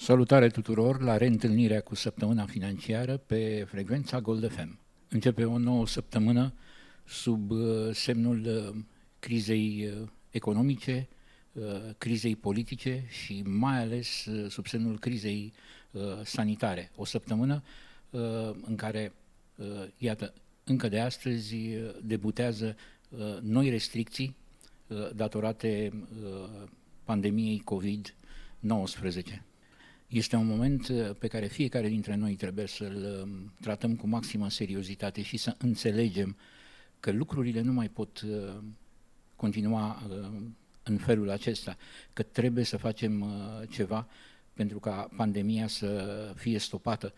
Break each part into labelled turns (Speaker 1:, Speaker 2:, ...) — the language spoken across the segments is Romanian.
Speaker 1: Salutare tuturor la reîntâlnirea cu săptămâna financiară pe frecvența Gold FM. Începe o nouă săptămână sub semnul crizei economice, crizei politice și mai ales sub semnul crizei sanitare. O săptămână în care, iată, încă de astăzi debutează noi restricții datorate pandemiei COVID-19. Este un moment pe care fiecare dintre noi trebuie să-l tratăm cu maximă seriozitate și să înțelegem că lucrurile nu mai pot continua în felul acesta, că trebuie să facem ceva pentru ca pandemia să fie stopată.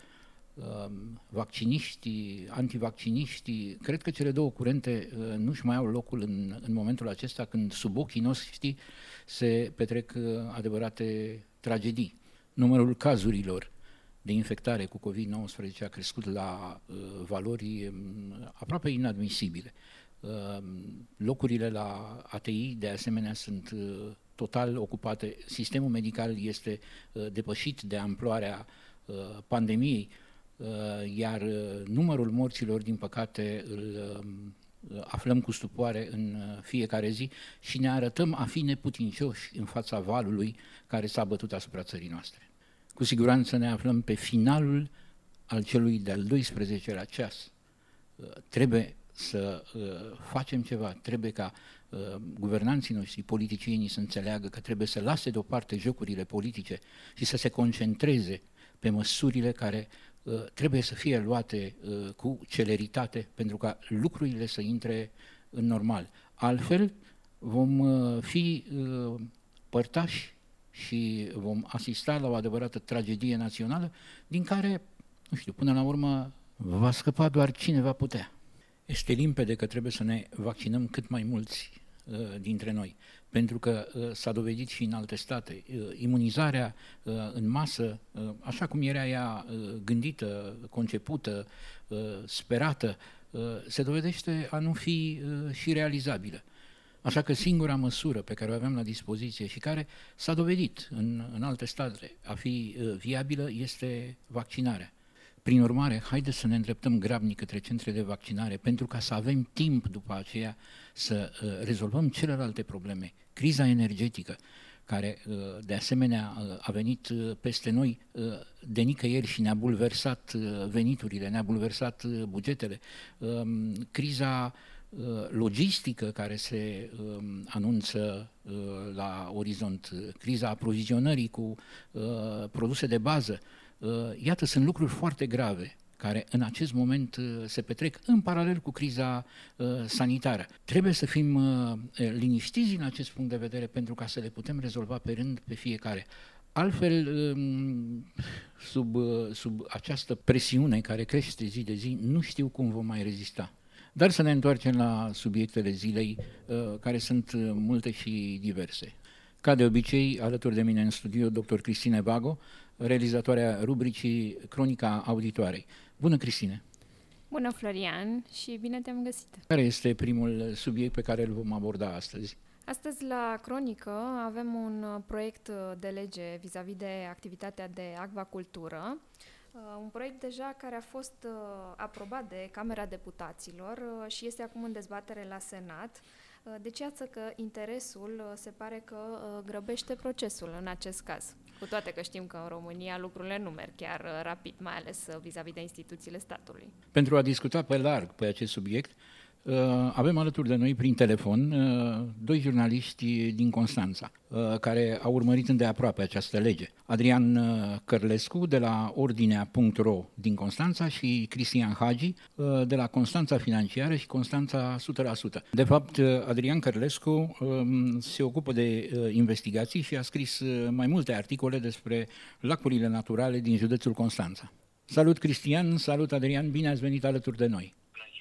Speaker 1: Vacciniștii, antivacciniștii, cred că cele două curente nu-și mai au locul în momentul acesta când sub ochii noștri se petrec adevărate tragedii. Numărul cazurilor de infectare cu COVID-19 a crescut la valori aproape inadmisibile. Locurile la ATI, de asemenea, sunt total ocupate. Sistemul medical este depășit de amploarea pandemiei, iar numărul morților, din păcate, îl aflăm cu stupoare în fiecare zi și ne arătăm a fi neputincioși în fața valului care s-a bătut asupra țării noastre. Cu siguranță ne aflăm pe finalul al celui de-al 12-lea ceas. Trebuie să facem ceva, trebuie ca guvernanții noștri, politicienii să înțeleagă că trebuie să lase deoparte jocurile politice și să se concentreze pe măsurile care trebuie să fie luate cu celeritate pentru ca lucrurile să intre în normal. Altfel vom fi părtași și vom asista la o adevărată tragedie națională din care, nu știu, până la urmă va scăpa doar cine va putea. Este limpede că trebuie să ne vaccinăm cât mai mulți dintre noi, pentru că s-a dovedit și în alte state. Imunizarea în masă, așa cum era ea gândită, concepută, sperată, se dovedește a nu fi și realizabilă. Așa că singura măsură pe care o avem la dispoziție și care s-a dovedit în alte state a fi viabilă este vaccinarea. Prin urmare, haideți să ne îndreptăm grabnic către centre de vaccinare pentru ca să avem timp după aceea să rezolvăm celelalte probleme. Criza energetică, care de asemenea a venit peste noi de nicăieri și ne-a bulversat veniturile, ne-a bulversat bugetele. Criza logistică care se anunță la orizont, criza aprovizionării cu produse de bază. Iată, sunt lucruri foarte grave care în acest moment se petrec în paralel cu criza sanitară. Trebuie să fim liniștiți din acest punct de vedere pentru ca să le putem rezolva pe rând pe fiecare. Altfel, sub această presiune care crește zi de zi, nu știu cum vom mai rezista. Dar să ne întoarcem la subiectele zilei, care sunt multe și diverse. Ca de obicei, alături de mine în studio, dr. Cristine Vago, realizatoarea rubricii Cronica Auditoarei. Bună, Cristine!
Speaker 2: Bună, Florian, și bine te-am găsit!
Speaker 1: Care este primul subiect pe care îl vom aborda astăzi?
Speaker 2: Astăzi, la Cronică, avem un proiect de lege vis-a-vis de activitatea de acvacultură, un proiect deja care a fost aprobat de Camera Deputaților și este acum în dezbatere la Senat. Deci, iată că interesul se pare că grăbește procesul în acest caz. Cu toate că știm că în România lucrurile nu merg chiar rapid, mai ales vis-a-vis de instituțiile statului.
Speaker 1: Pentru a discuta pe larg pe acest subiect, avem alături de noi prin telefon doi jurnaliști din Constanța, care au urmărit îndeaproape această lege. Adrian Cărlescu de la Ordinea.ro din Constanța și Cristian Hagi de la Constanța Financiară și Constanța 100%. De fapt, Adrian Cărlescu se ocupă de investigații și a scris mai multe articole despre lacurile naturale din județul Constanța. Salut, Cristian, salut, Adrian, bine ați venit alături de noi.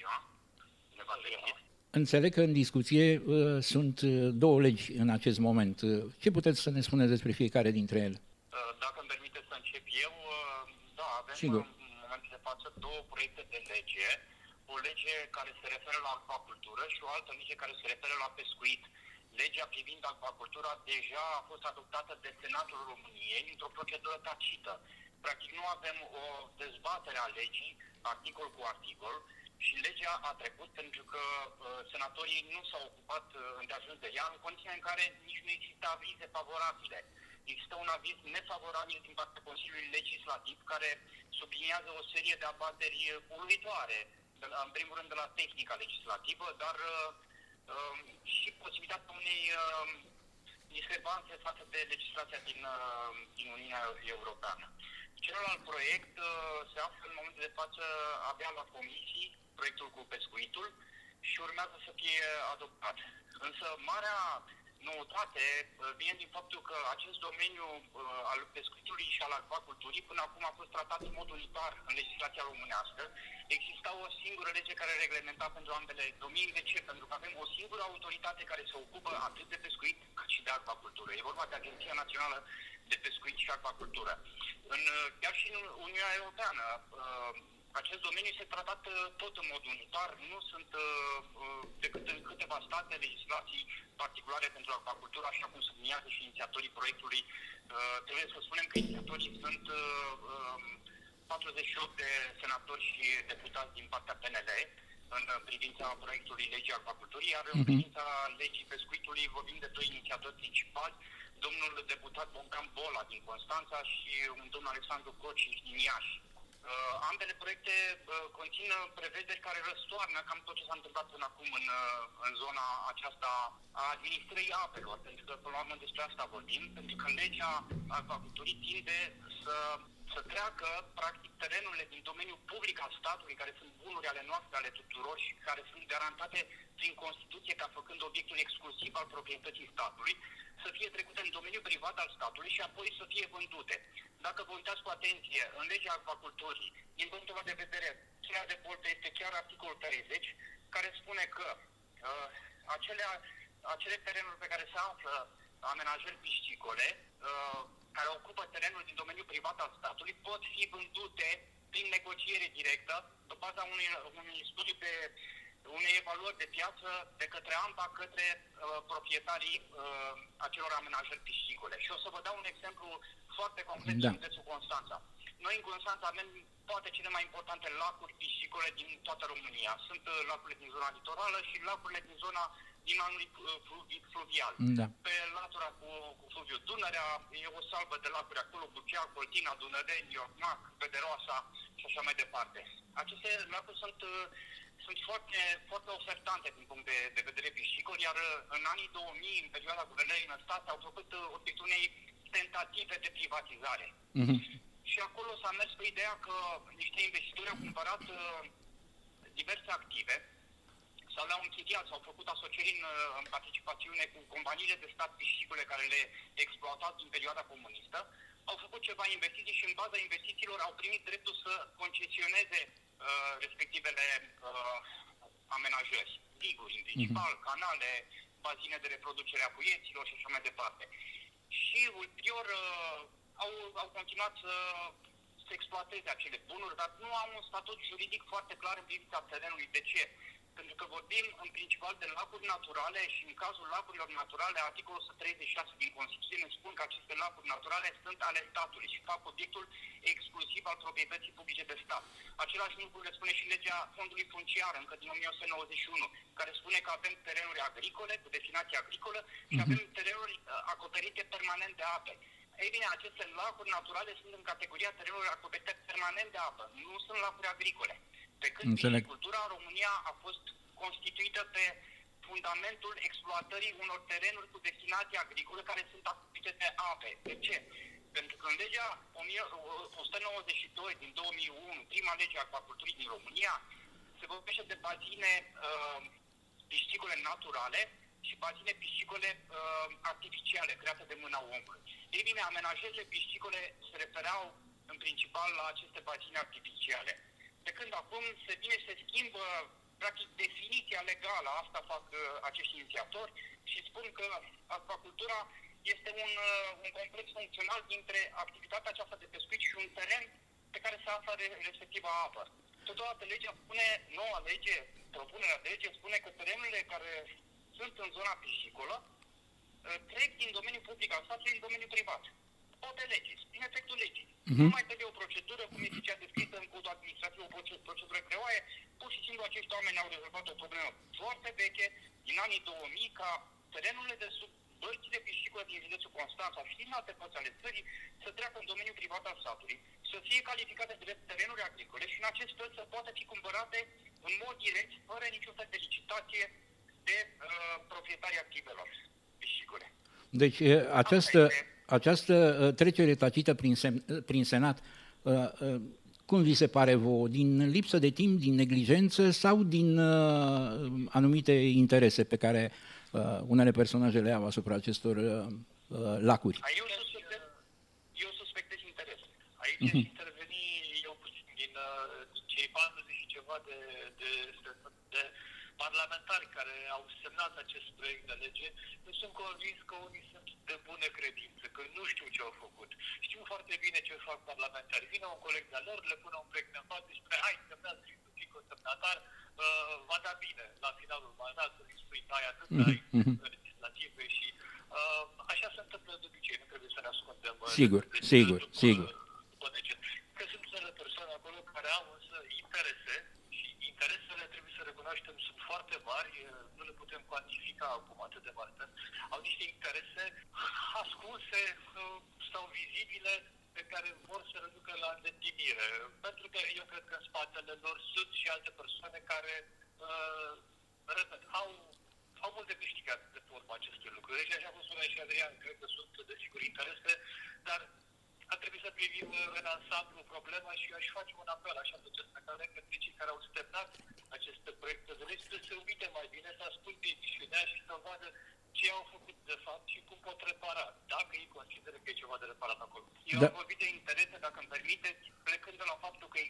Speaker 1: Înțeleg că în discuție sunt două legi în acest moment. Ce puteți să ne spuneți despre fiecare dintre ele?
Speaker 3: Dacă îmi permiteți să încep eu, da, avem
Speaker 1: Sigur.
Speaker 3: în momentul de față două proiecte de lege. O lege care se referă la acvacultură și o altă lege care se referă la pescuit. legea privind acvacultura deja a fost adoptată de Senatul României într-o procedură tacită. Practic nu avem o dezbatere a legii, articol cu articol, și legea a trecut pentru că senatorii nu s-au ocupat îndeajuns de ea, în condiții în care nici nu există avize favorabile. Există un aviz nefavorabil din partea Consiliului Legislativ care subliniază o serie de abateri uluitoare, în primul rând de la tehnica legislativă, dar și posibilitatea unei discrepanțe față de legislația din Uniunea Europeană. Celălalt proiect se află în momentul de față abia la comisii, proiectul cu pescuitul, și urmează să fie adoptat. Însă marea noutate vine din faptul că acest domeniu al pescuitului și al acvaculturii până acum a fost tratat în mod unitar în legislația românească. Exista o singură lege care reglementa pentru ambele domenii. De ce? Pentru că avem o singură autoritate care se ocupă atât de pescuit cât și de acvacultură. E vorba de Agenția Națională de Pescuit și Acvacultură. Chiar și în Uniunea Europeană, acest domeniu este tratat tot în mod unitar, nu sunt decât în câteva state legislații particulare pentru acvacultură, așa cum subliniază și inițiatorii proiectului. Trebuie să spunem că inițiatorii sunt 48 de senatori și deputați din partea PNL în privința proiectului legii acvaculturii, iar în privința legii pescuitului vorbim de doi inițiatori principali, domnul deputat Bogdan Bola din Constanța și un domn Alexandru Cociș din Iași. Ambele proiecte conțin prevederi care răstoarnă cam tot ce s-a întâmplat până acum în zona aceasta a administrării apelor, pentru că până la urmă despre asta vorbim, pentru că legea acvaculturii tinde să treacă practic terenurile din domeniul public al statului, care sunt bunuri ale noastre, ale tuturor și care sunt garantate prin Constituție ca făcând obiectul exclusiv al proprietății statului, să fie trecute în domeniul privat al statului și apoi să fie vândute. Dacă vă uitați cu atenție în legea acvaculturii, din punctul meu de vedere, cheia de boltă este chiar articolul 30, care spune că acele terenuri pe care se află amenajări piscicole, care ocupă terenul din domeniul privat al statului, pot fi vândute prin negociere directă, pe baza unui studiu unei evaluări de piață de către AMPA către proprietarii acelor amenajări piscicole. Și o să vă dau un exemplu foarte concret din județul Constanța. Noi în Constanța avem poate cele mai importante lacuri piscicole din toată România. Sunt lacurile din zona litorală și lacurile din zona din anul fluvial. Da. Pe latura cu fluviul Dunărea e o salvă de lacuri acolo, Bucea, Coltina, Dunăreni, Iormac, Pederoasa și așa mai departe. Aceste lacuri sunt foarte, foarte ofertante din punct de vedere piscicol, iar în anii 2000, în perioada guvernării Năstase, au făcut obiectul unei tentative de privatizare. Și acolo s-a mers pe ideea că niște investitori au cumpărat diverse active, sau le-au închiriat, s-au făcut asocieri în participațiune cu companiile de stat piscicole care le exploatau din perioada comunistă, au făcut ceva investiții și în baza investițiilor au primit dreptul să concesioneze respectivele amenajări, diguri în principal, canale, bazine de reproducere a puieților și așa mai departe. Și ulterior au continuat să exploateze acele bunuri, dar nu au un statut juridic foarte clar în privința terenului. De ce? Pentru că vorbim în principal de lacuri naturale și în cazul lacurilor naturale, articolul 136 din Constituție ne spun că aceste lacuri naturale sunt ale statului și fac obiectul exclusiv al proprietății publice de stat. Același lucru le spune și legea fondului funciar, încă din 1991, care spune că avem terenuri agricole, cu destinație agricolă, și avem terenuri acoperite permanent de ape. Ei bine, aceste lacuri naturale sunt în categoria terenurilor acoperite permanent de apă, nu sunt lacuri agricole. Pe când piscicultura în România a fost constituită pe fundamentul exploatării unor terenuri cu destinație agricolă care sunt acoperite de ape. De ce? Pentru că în legea 192 din 2001, prima lege a acvaculturii din România, se vorbește de bazine piscicole naturale și bazine piscicole artificiale, create de mâna omului. Ei bine, amenajările piscicole se refereau în principal la aceste bazine artificiale. De când acum se vine și se schimbă practic definiția legală, asta fac acești inițiatori, și spun că acvacultura este un complex funcțional dintre activitatea aceasta de pescuit și un teren pe care se află respectiva apă. Totodată legea spune, noua lege, propunerea de lege spune că terenurile care sunt în zona piscicolă trec din domeniul public al statului în domeniul privat. O de lege, din efectul legii.
Speaker 1: Mhm.
Speaker 3: Nu mai trebuie o procedură, cum este cea descrisă în codul administrativ, o procedură greoaie. Pur și simplu acești oameni au rezolvat o problemă foarte veche, din anii 2000, ca terenurile de sub bărcile piscicole din județul Constanța și din alte părți ale țării să treacă în domeniul privat al statului, să fie calificate drept terenuri agricole și în acest fel să poată fi cumpărate în mod direct, fără niciun fel de licitație de proprietarii activelor piscicole.
Speaker 1: Deci această trecere tacită prin Senat, cum vi se pare vouă? Din lipsă de timp, din neglijență sau din anumite interese pe care unele personaje le au asupra acestor lacuri?
Speaker 3: Eu suspectez interese. Aici interveni eu puțin din cei 40 și ceva de parlamentari care au semnat acest proiect de lege. Eu sunt convins că unii sunt de bună credință, că nu știu ce au făcut. Știu foarte bine ce fac parlamentari. Vine un coleg de-a lor, le pune un proiect în față și spune, hai, semnează și tu fii consemnatar, va da bine la finalul mandatului, spui, ai atâta legislative și așa se întâmplă de obicei, nu trebuie să ne ascundem.
Speaker 1: Sigur.
Speaker 3: Că sunt unele persoane acolo care au însă interese și interesele, trebuie să recunoaștem, sunt foarte mari, nu le putem cuantifica acum atât de mari. Au niște interese ascunse sau vizibile pe care vor să le ducă la îndeplinire. Pentru că eu cred că în spatele lor sunt și alte persoane care, repet, au mult de câștigat de pe urma acestui lucru. Deci, așa cum spunea și Adrian, cred că sunt desigur interese, dar ar trebui să privim în ansamblu problema și aș face un apel, așa puteți pe care către cei care au semnat aceste proiecte de lege, să se uite mai bine, să asculte emisiunea și să vadă ce au făcut de fapt și cum pot repara, dacă ei consideră că e ceva de reparat acolo. Eu am vorbit de interese, dacă îmi permiteți, plecând de la faptul că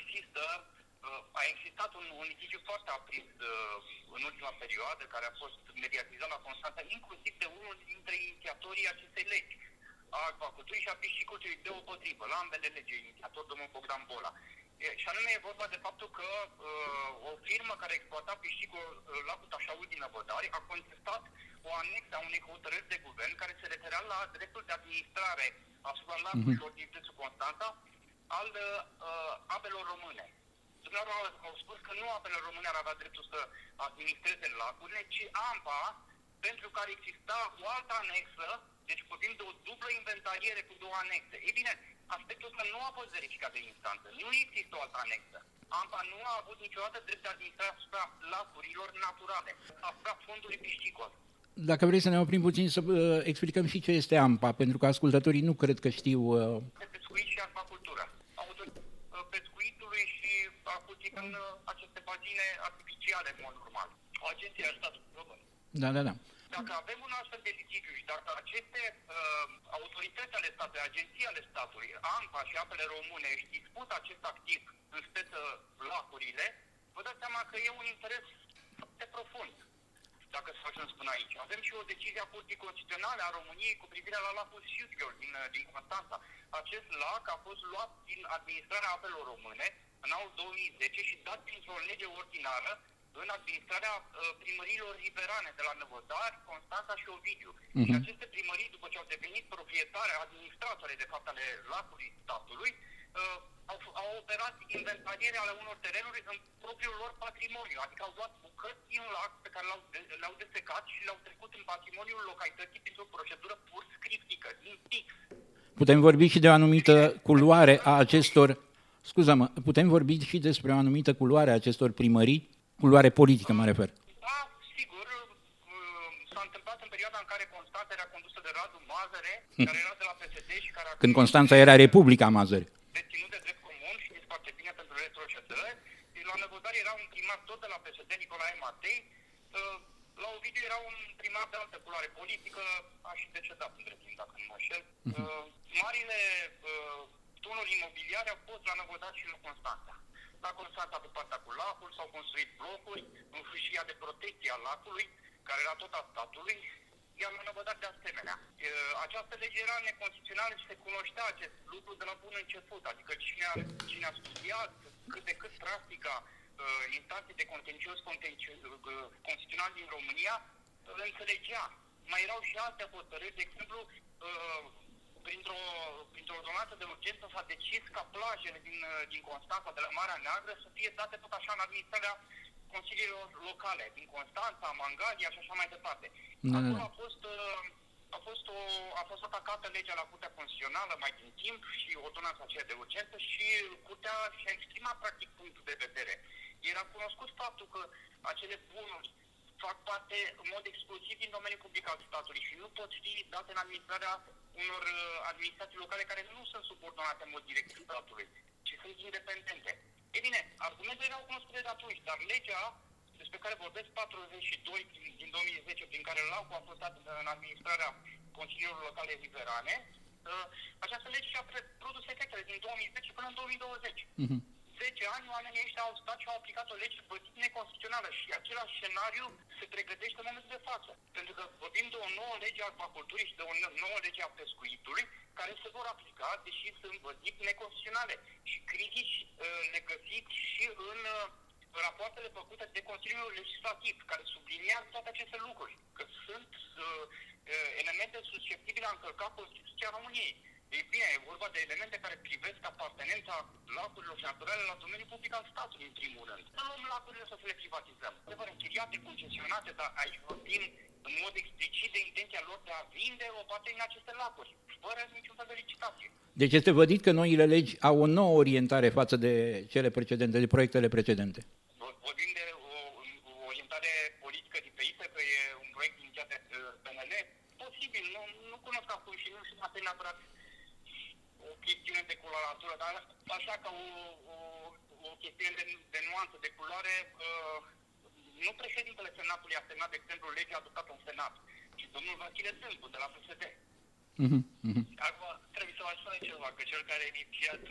Speaker 3: a existat un litigiu foarte aprins în ultima perioadă, care a fost mediatizat la Constanța, inclusiv de unul dintre inițiatorii acestei legi, a acvaculturii și a pisciculturii deopotrivă, la ambele legi, inițiator domnul Bogdan Bola. Și anume e vorba de faptul că o firmă care exploata piscicul lacul Tașaul din Năvodari a contestat o anexă a unei hotărâri de guvern care se referea la dreptul de administrare asupra lacurilor din județul Constanța al apelor române. Dumneavoastră au spus că nu apele române ar avea dreptul să administreze lacurile, ci AMPA, pentru care exista o altă anexă, deci vorbim de o dublă inventariere cu două anexe. Ei bine, aspectul ăsta nu a fost verificat de instanță. Nu există o altă anexă. AMPA nu a avut niciodată drept de administrare asupra lacurilor naturale, asupra fondului piscicol.
Speaker 1: Dacă vrei să ne oprim puțin să explicăm și ce este AMPA, pentru că ascultătorii nu cred că știu...
Speaker 3: De pescuit și acvacultură. Pescuitului și a cultivând aceste bazine artificiale, în mod normal. O agenție a statului român.
Speaker 1: Da.
Speaker 3: Dacă avem un astfel de litigiu și dacă aceste autorități ale statului, agenții ale statului, AMPA și apele române își dispută acest activ, în speță lacurile, vă dați seama că e un interes foarte profund, dacă să ajung până aici. Avem și o decizie a Curții Constituționale a României cu privire la lacul Siutgheol din Constanța. Acest lac a fost luat din administrarea apelor române în anul 2010 și dat printr-o lege ordinară în administrarea primăriilor riverane de la Năvodari, Constanța și Ovidiu. Și aceste primării, după ce au devenit proprietare, administratoare de fapt ale lacului statului, au operat inventariere ale unor terenuri în propriul lor patrimoniu, adică au luat bucăți din lac pe care le-au desecat și le-au trecut în patrimoniul localității printr-o procedură pur scriptică, din fix.
Speaker 1: Putem vorbi și de o anumită culoare a acestor... Scuză-mă, putem vorbi și despre o anumită culoare a acestor primării? Culoare politică, mă refer.
Speaker 3: Da, sigur. S-a întâmplat în perioada în care Constanța era condusă de Radu Mazăre, care era de la PSD și care...
Speaker 1: Când Constanța era Republica Mazăre.
Speaker 3: Deținut de drept comun, știți foarte bine pentru retrocedări. La Năvodari era un primar tot de la PSD, Nicolae Matei. La Ovidiu era un primar de altă culoare politică, a și decedat între timp, dacă nu mă înșel. Marile tunuri imobiliare au fost la Năvodari și la Constanța. La Constanța, pe partea cu lacul, s-au construit blocuri în fâșia de protecție a lacului, care era tot a statului, iar la Năvodari de asemenea. Această lege era neconstituțională și se cunoștea acest lucru de la bun început, adică cine a studiat cât de cât practica instanței de contencios constituțional din România, îl înțelegea mai erau și alte hotărâri, de exemplu, printr-o ordonanță de urgență s-a decis ca plajele din Constanța, de la Marea Neagră, să fie date tot așa în administrarea consiliilor locale, din Constanța, Mangalia și așa mai departe. Acolo a fost atacată legea la Curtea Constituțională mai din timp și ordonanța aceea de urgență și Curtea și-a exprimat practic punctul de vedere. Era cunoscut faptul că acele bunuri fac parte în mod exclusiv din domeniul public al statului și nu pot fi date în administrarea unor administrații locale care nu sunt subordonate în mod direct statului, ci sunt independente. Ei bine, argumentele erau cunoscute de atunci, dar legea despre care vorbesc 42 din 2010, prin care LACU a fost dat în administrarea Consiliilor Locale Riverane, această lege și-a produs efectele din 2010 până în 2020. 10 ani oamenii ăștia au stat și au aplicat o lege bătit neconstituțională și același scenariu se pregătește în momentul de față. Pentru că vorbim de o nouă lege a acvaculturii și de o nouă lege a pescuitului care se vor aplica, deși sunt bătit neconstituționale. Și critici le găsiți și în rapoartele făcute de Consiliul Legislativ, care subliniază toate aceste lucruri, că sunt elemente susceptibile a încălca Constituția României. Ei bine, e vorba de elemente care privesc apartenența lacurilor naturale la domeniul public al statului, în primul rând. Nu luăm lacurile să le privatizăm. Adevăr, închiriate, concesionate, dar aici vorbim în mod explicit de intenția lor de a vinde o parte din aceste lacuri, fără niciun fel de licitație.
Speaker 1: Deci este vădit că noile legi au o nouă orientare față de cele precedente, de proiectele precedente.
Speaker 3: Vorbim de o orientare politică diferită, că e un proiect inițiat de PNL? Posibil, nu cunosc acum și nu sunt atât neapărat o chestiune de coloratură, dar așa ca o chestiune de nuanță, de culoare, nu președintele Senatului a semnat, de exemplu, legea adoptată în Senat, ci domnul Vasile Tâmpu, de la PSD.
Speaker 4: Acum, trebuie să mai spune ceva, că cel care a inițiat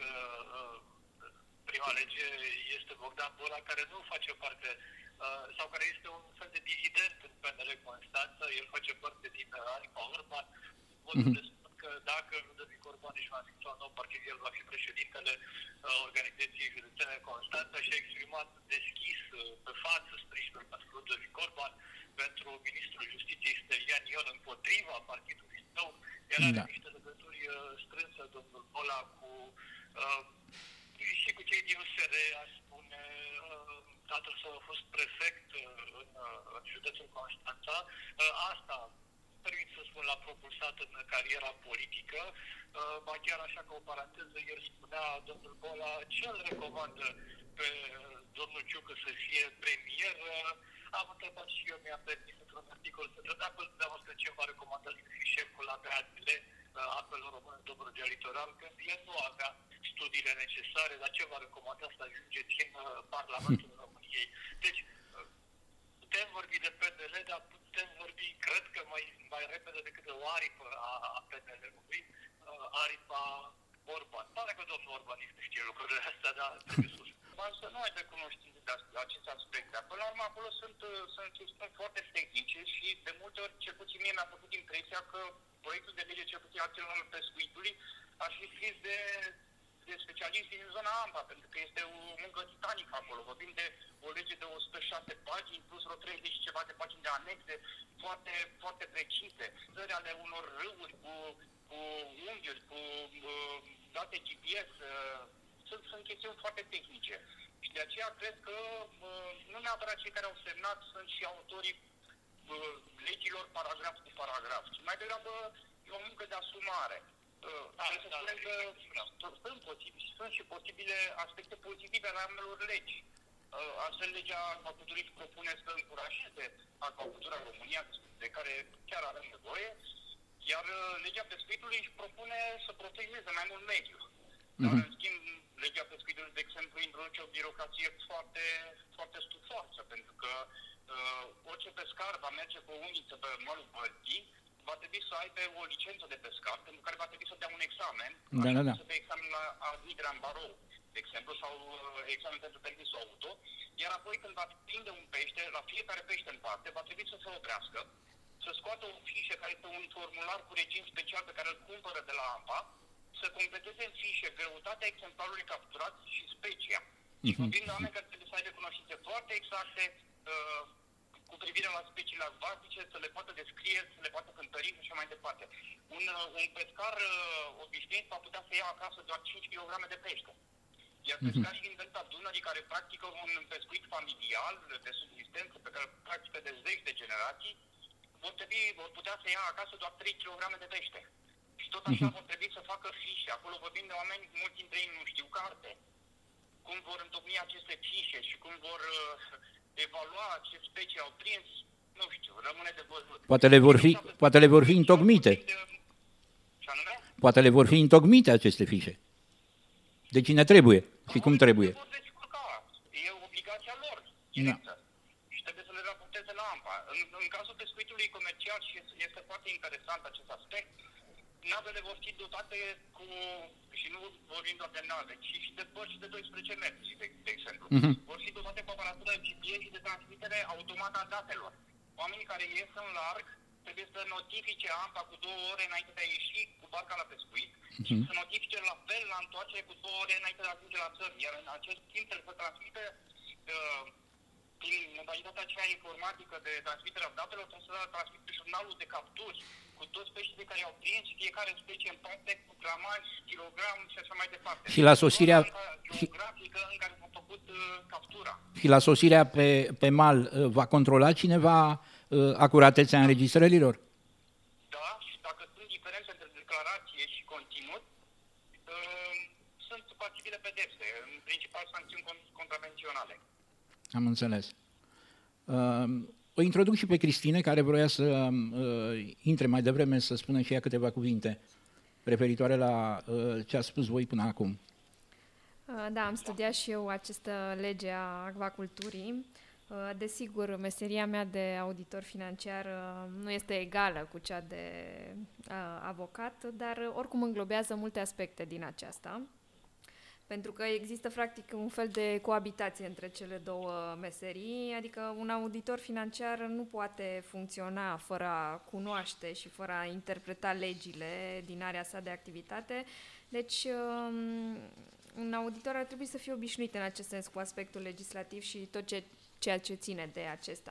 Speaker 4: prima lege este Bogdan Bora, care nu face parte, sau care este un fel de dizident în PNL Constanța, el face parte din Aripa Orban. Că dacă Ludovic Orban își va înființa un nou partid, el va fi președintele organizației județene Constanța și a exprimat deschis pe față sprijinul pentru Ludovic Orban, pentru ministrul Justiției Stelian Ion împotriva partidului său. El are niște legături strânse, domnul Bola, și cu cei din USR, aș spune, tatăl său a fost prefect în județul Constanța. Asta permit să spun, l-a propulsat în cariera politică, ba chiar așa ca o paranteză, el spunea domnul Bola, ce îl recomandă pe domnul Ciucă să fie premier. Am întrebat și eu, mi-am permis într-un articol să întreb dacă dumneavoastră ce v-a recomandat să fie șeful ABAD-le, apelul român Dobrogea Litoral, când el nu avea studiile necesare, dar ce v-a recomandat să ajungeți în Parlamentul României. Deci, putem vorbi de PNL, dar putem vorbi, cred că mai repede decât de o aripă a PNL-ului, aripa Orban. Pare că domnul Orban nu știe lucrurile astea, dar trebuie sus.
Speaker 3: Să nu ai de cunoștință de aceste aspecte. Până la urmă, acolo sunt chestiuni foarte tehnice și de multe ori, cel puțin mie mi-a făcut impresia că proiectul de lege, cel puțin acel al pescuitului, ar fi scris de specialiști din zona AMBA, pentru că este o muncă titanică acolo. Vorbim de o lege de 106 pagini, plus vreo 30 și ceva de pagini de anexe, foarte, foarte precise. Țări ale unor râuri cu unghiuri, cu date GPS, sunt chestiuni foarte tehnice. Și de aceea cred că nu neapărat cei care au semnat sunt și autorii legilor paragraf cu paragraf, ci mai degrabă e o muncă de asumare. Sunt și posibile aspecte pozitive ale ambelor legi. Astfel, legea acvaculturii își propune să încurajeze acvacultura în România, de care chiar avem nevoie, iar legea pescuitului își propune să protejeze mai mult mediul. Dar, în schimb, legea pescuitului, de exemplu, introduce o birocrație foarte, foarte stufoasă, pentru că orice pescar va merge cu o uniță pe malul Bălții, va trebui să aibă o licență de pescar, pentru care va trebui să dea un examen, să dea examen la admiterea în barou, de exemplu, sau examen pentru permisul auto, iar apoi când va prinde un pește, la fiecare pește în parte, va trebui să se oprească, să scoată o fișă care este un formular cu regim special pe care îl cumpără de la AMPA, să completeze în fișe greutatea exemplarului capturat și specia. Și vorbim de oameni care trebuie să aibă cunoștințe foarte exacte, cu privire la speciile acvatice, să le poată descrie, să le poată cântări și așa mai departe. Un pescar obișnuit va putea să ia acasă doar 5 kg de pește. Iar pescarii din delta Dunării, care practică un pescuit familial de subsistență pe care practică de zeci de generații, vor putea să ia acasă doar 3 kg de pește. Și tot așa vor trebui să facă fișe. Acolo vorbim de oameni, mulți dintre ei nu știu carte. Cum vor întocmi aceste fișe și cum vor evalua ce specii au prins, nu știu, rămâne de văzut.
Speaker 1: Poate le vor fi întocmite.
Speaker 3: Ce anume?
Speaker 1: Poate le vor fi întocmite aceste fișe. De cine trebuie și cum trebuie.
Speaker 3: E obligația lor. Și trebuie să le raporteze la AMPA. În cazul pescuitului comercial, și este foarte interesant acest aspect, navele vor fi dotate cu, și nu vorbim doar de nave, ci și de bărci de 12 metri, de exemplu. Vor fi dotate cu aparatură GPS și de transmitere automată a datelor. Oamenii care ies în larg trebuie să notifice AMPA cu 2 ore înainte de a ieși cu barca la pescuit și să notifice la fel la întoarcere cu 2 ore înainte de a ajunge la țărm. Iar în acest timp trebuie să transmite prin modalitatea aceea informatică de transmiterea datelor, trebuie să transmită jurnalul de capturi cu toți peștii care au prins, fiecare specie în parte, cu gramaj, kilogram și așa mai departe.
Speaker 1: Și la sosirea
Speaker 3: geografică în care s-a făcut captura.
Speaker 1: Și la sosirea pe mal va controla cineva acuratețea înregistrărilor?
Speaker 3: Da, și dacă sunt diferențe între declarație și conținut, sunt pasibile pedepse, în principal sancțiuni contravenționale.
Speaker 1: Am înțeles. O introduc și pe Cristine, care vroia să intre mai devreme, să spună și ea câteva cuvinte referitoare la ce a spus voi până acum.
Speaker 2: Da, am studiat și eu această lege a acvaculturii. Desigur, meseria mea de auditor financiar nu este egală cu cea de avocat, dar oricum înglobează multe aspecte din aceasta. Pentru că există, practic, un fel de coabitație între cele două meserii, adică un auditor financiar nu poate funcționa fără a cunoaște și fără a interpreta legile din area sa de activitate. Deci, un auditor ar trebui să fie obișnuit în acest sens cu aspectul legislativ și tot ceea ce ține de acesta.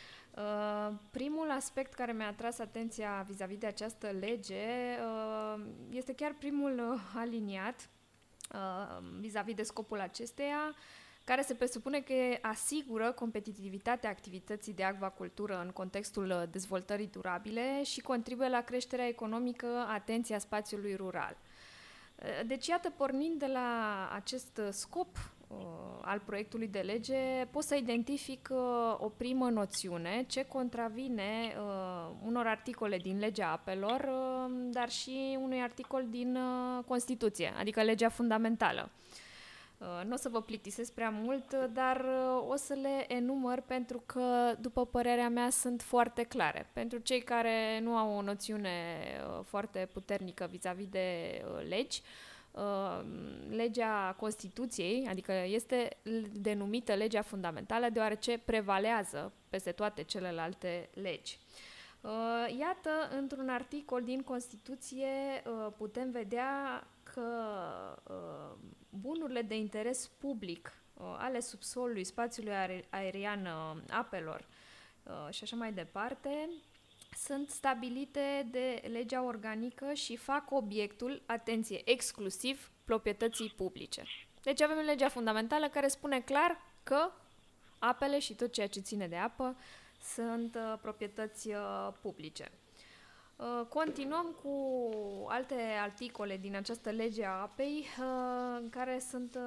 Speaker 2: Primul aspect care mi-a atras atenția vis-a-vis de această lege este chiar primul aliniat, vis-a-vis de scopul acesteia, care se presupune că asigură competitivitatea activității de acvacultură în contextul dezvoltării durabile și contribuie la creșterea economică, atenția spațiului rural. Deci, iată, pornind de la acest scop al proiectului de lege, pot să identific o primă noțiune ce contravine unor articole din legea apelor, dar și unui articol din Constituție, adică legea fundamentală. Nu o să vă plictisesc prea mult, dar o să le enumăr pentru că, după părerea mea, sunt foarte clare. Pentru cei care nu au o noțiune foarte puternică vis-a-vis de legi, legea Constituției, adică este denumită legea fundamentală deoarece prevalează peste toate celelalte legi. Iată, într-un articol din Constituție putem vedea că bunurile de interes public ale subsolului, spațiului aerian, apelor și așa mai departe, sunt stabilite de legea organică și fac obiectul, atenție, exclusiv proprietății publice. Deci avem legea fundamentală care spune clar că apele și tot ceea ce ține de apă sunt proprietăți publice. Continuăm cu alte articole din această lege a apei care sunt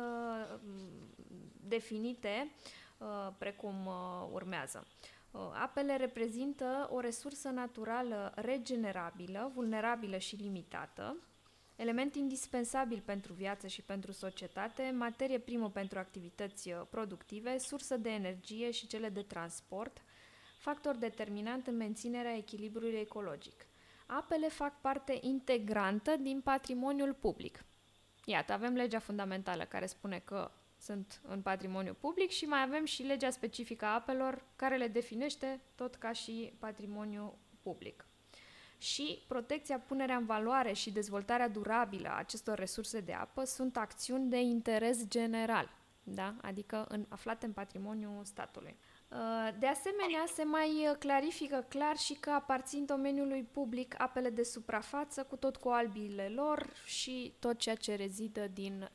Speaker 2: definite precum urmează. Apele reprezintă o resursă naturală regenerabilă, vulnerabilă și limitată, element indispensabil pentru viață și pentru societate, materie primă pentru activități productive, sursă de energie și cele de transport, factor determinant în menținerea echilibrului ecologic. Apele fac parte integrantă din patrimoniul public. Iată, avem legea fundamentală care spune că sunt în patrimoniu public și mai avem și legea specifică a apelor care le definește tot ca și patrimoniu public. Și protecția, punerea în valoare și dezvoltarea durabilă a acestor resurse de apă sunt acțiuni de interes general, da? Adică aflate în patrimoniul statului. De asemenea, se mai clarifică clar și că aparțin domeniului public apele de suprafață, cu tot cu albile lor și tot ceea ce rezidă din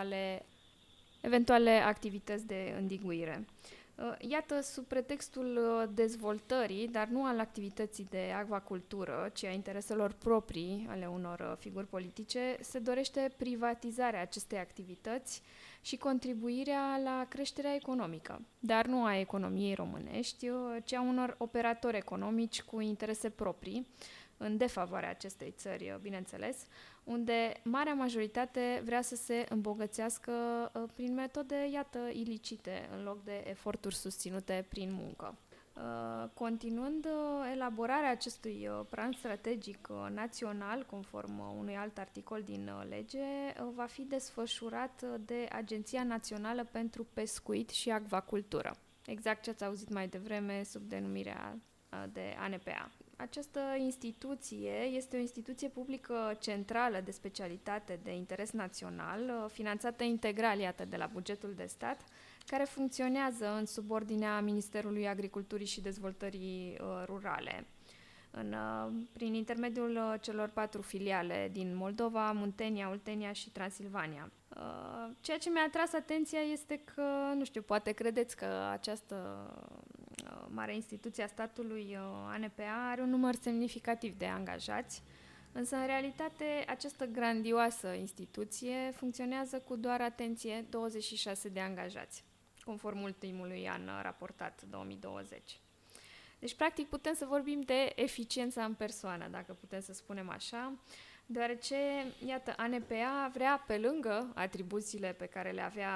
Speaker 2: eventuale activități de îndiguire. Iată, sub pretextul dezvoltării, dar nu al activității de acvacultură, ci a intereselor proprii ale unor figuri politice, se dorește privatizarea acestei activități și contribuirea la creșterea economică, dar nu a economiei românești, ci a unor operatori economici cu interese proprii, în defavoarea acestei țări, bineînțeles, unde marea majoritate vrea să se îmbogățească prin metode, iată, ilicite, în loc de eforturi susținute prin muncă. Continuând, elaborarea acestui plan strategic național, conform unui alt articol din lege, va fi desfășurat de Agenția Națională pentru Pescuit și Acvacultură, exact ce ați auzit mai devreme sub denumirea de ANPA. Această instituție este o instituție publică centrală de specialitate de interes național, finanțată integral, iată, de la bugetul de stat, care funcționează în subordinea Ministerului Agriculturii și Dezvoltării Rurale, prin intermediul celor 4 filiale din Moldova, Muntenia, Oltenia și Transilvania. Ceea ce mi-a atras atenția este că, nu știu, poate credeți că această mare instituție a statului, ANPA, are un număr semnificativ de angajați, însă, în realitate, această grandioasă instituție funcționează cu doar, atenție, 26 de angajați, conform ultimului an raportat, 2020. Deci, practic, putem să vorbim de eficiența în persoană, dacă putem să spunem așa, deoarece, iată, ANPA vrea, pe lângă atribuțiile pe care le avea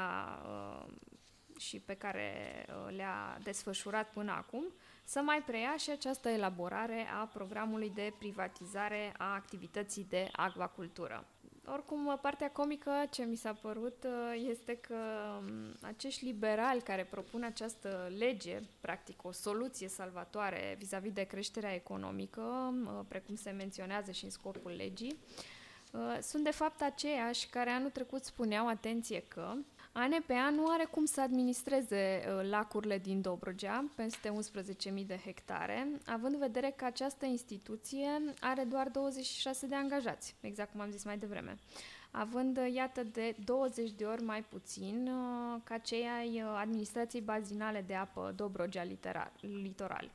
Speaker 2: și pe care le-a desfășurat până acum, să mai preia și această elaborare a programului de privatizare a activității de acvacultură. Oricum, partea comică ce mi s-a părut este că acești liberali care propun această lege, practic o soluție salvatoare vis-a-vis de creșterea economică, precum se menționează și în scopul legii, sunt de fapt aceiași care anul trecut spuneau, atenție, că ANPA nu are cum să administreze lacurile din Dobrogea, peste 11.000 de hectare, având în vedere că această instituție are doar 26 de angajați, exact cum am zis mai devreme, având, iată, de 20 de ori mai puțin ca cei ai administrației bazinale de apă Dobrogea Litoral.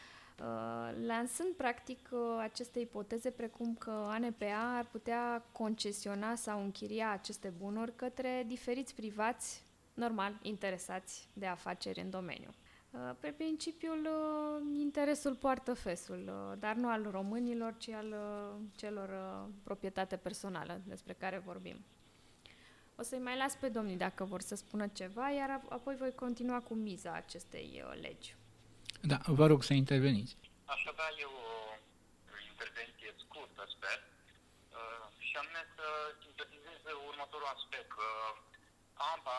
Speaker 2: Lansând practic aceste ipoteze precum că ANPA ar putea concesiona sau închiria aceste bunuri către diferiți privați, normal, interesați de afaceri în domeniu. Pe principiul interesul poartă fesul, dar nu al românilor, ci al celor proprietate personală despre care vorbim. O să-i mai las pe domnii dacă vor să spună ceva, iar apoi voi continua cu miza acestei legi.
Speaker 1: Da, vă rog să interveniți.
Speaker 3: Aș avea eu o intervenție scurtă, sper, și anume să sintetizez următorul aspect. ANPA,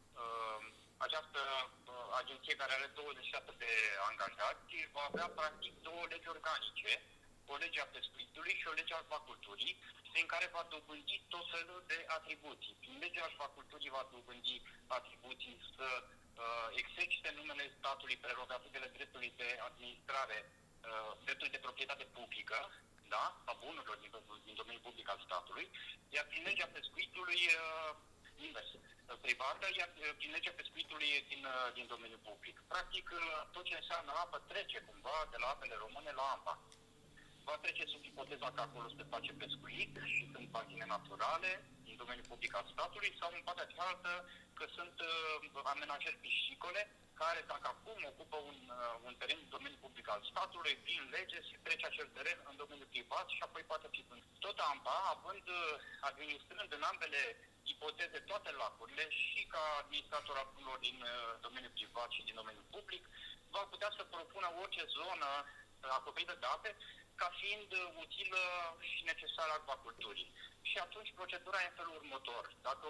Speaker 3: această agenție care are 27 de angajați, va avea practic 2 legi organice, o lege a pescuitului și o lege a acvaculturii, prin care va dobândi tot felul de atribuții. Prin legea acvaculturii va dobândi atribuții să exercite în numele statului prerogativele dreptului de administrare, dreptului de proprietate publică, da, a bunurilor din domeniul public al statului, iar prin legea pescuitului invers, privată, iar prin legea pescuitului din domeniul public. Practic, tot ce înseamnă apă trece cumva de la apele române la ANPA. Va trece sub ipoteza că acolo se face pescuit și sunt bazine naturale din domeniul public al statului sau în partea cealaltă că sunt amenajări piscicole care, dacă acum ocupă un teren din domeniul public al statului, prin lege se trece acel teren în domeniul privat și apoi poate fi vândut. Tot ANPA, administrând în ambele ipoteze toate lacurile și ca administrator al bunurilor din domeniul privat și din domeniul public, va putea să propună orice zonă acoperită de ape ca fiind utilă și necesară acvaculturii. Și atunci procedura e în felul următor. Dacă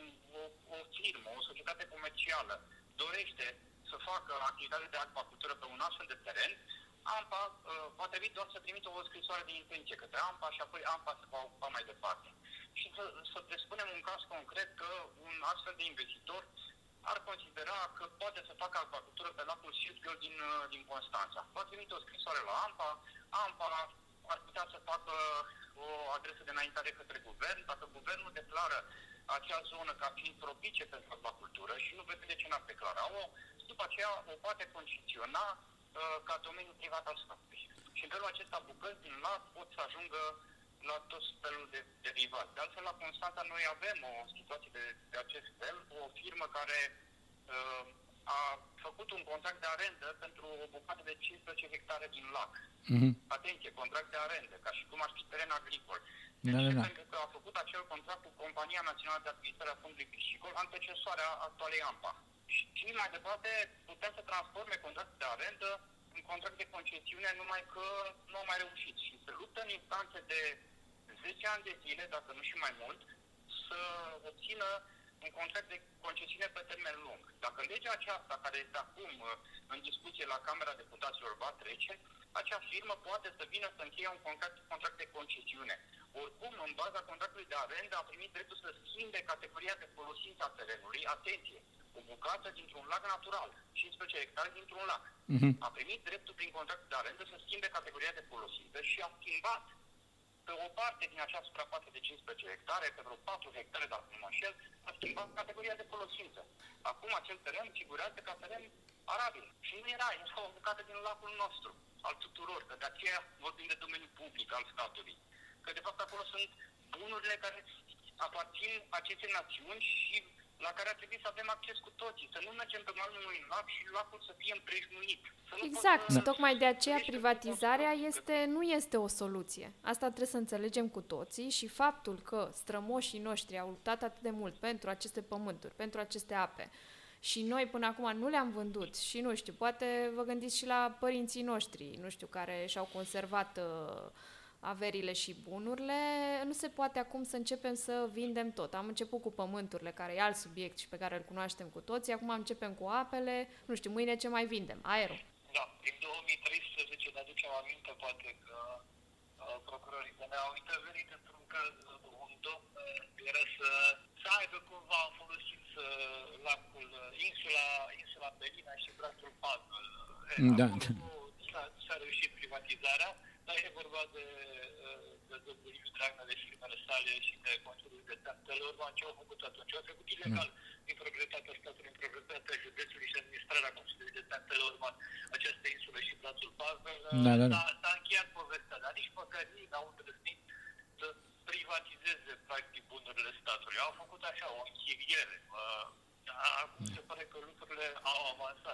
Speaker 3: o firmă, o societate comercială dorește să facă activitate de acvacultură pe un astfel de teren, ANPA va trebui doar să trimită o scrisoare de intenție către ANPA și apoi ANPA se va ocupa mai departe. Și să presupunem un caz concret că un astfel de investitor ar considera că poate să facă acvacultură pe lacul Siltgăl din Constanța. Va trimite o scrisoare la AMPA ar putea să facă o adresă de înaintare către guvern. Dacă guvernul declară acea zonă ca fiind propice pentru acvacultură și nu vede de ce n-ar declara-o, după aceea o poate concesiona ca domeniu privat al statului. Și în felul acesta bucăți din lac pot să ajungă la tot felul de derivați. De altfel, la Constanța noi avem o situație de acest fel, o firmă care a făcut un contract de arendă pentru o bucată de 15 hectare din lac. Atenție, contract de arendă, ca și cum ar fi teren agricol. Deci, pentru că a făcut acel contract cu Compania Națională de Administrare a Fondului Piscicol, antecesoarea actualei AMPA. Și mai departe putem să transforme contractul de arendă în contract de concesiune, numai că nu a mai reușit. Și se luptă în instanțe de 10 ani de zile, dacă nu și mai mult, să obțină un contract de concesiune pe termen lung. Dacă legea aceasta, care este acum în discuție la Camera Deputaților, va trece, acea firmă poate să vină să încheie un contract de concesiune. Oricum, în baza contractului de arendă, a primit dreptul să schimbe categoria de folosință a terenului. Atenție! O bucată dintr-un lac natural, 15 hectare dintr-un lac. A primit dreptul prin contractul de arendă să schimbe categoria de folosință și a schimbat pe o parte din acea suprafață de 15 hectare, pe vreo 4 hectare, dacă nu mă înșel, a schimbat categoria de folosință. Acum acel teren figurează ca teren arabil. Și nu era o bucată din lacul nostru, al tuturor, că de aceea vorbim de domeniul public al statului. Că de fapt acolo sunt bunurile care aparțin acestei națiuni și la care ar trebui să avem acces cu toții, să nu mergem pe malul unui lac și lacul să fie împrejmuit.
Speaker 2: Exact, tocmai de aceea privatizarea nu este o soluție. Asta trebuie să înțelegem cu toții și faptul că strămoșii noștri au luptat atât de mult pentru aceste pământuri, pentru aceste ape și noi până acum nu le-am vândut și nu știu, poate vă gândiți și la părinții noștri, nu știu, care și-au conservat averile și bunurile, nu se poate acum să începem să vindem tot. Am început cu pământurile, care e alt subiect și pe care îl cunoaștem cu toții, acum începem cu apele, nu știu, mâine ce mai vindem? Aerul.
Speaker 4: Da, din 2013 ne aducem aminte, poate că procurorii ne-au intervenit într-un caz, un domn era să aibă cumva în folosință lacul, insula Belina și brațul Pavel.
Speaker 1: Da.
Speaker 4: S-a reușit privatizarea, dar e vorba de domnul Liviu Dragnea, de firmele sale și de Consiliul Județean Teleorman. Ce au făcut atunci? Au trecut ilegal din proprietatea statului, în proprietatea județului și administrarea Consiliului Județean Teleorman această insulă și brațul Pavel. S-a încheiat povestea, dar nici măcar ei n-au îndrăznit să privatizeze practic bunurile statului. Au făcut așa o închiriere. Acum se pare că lucrurile au avansat.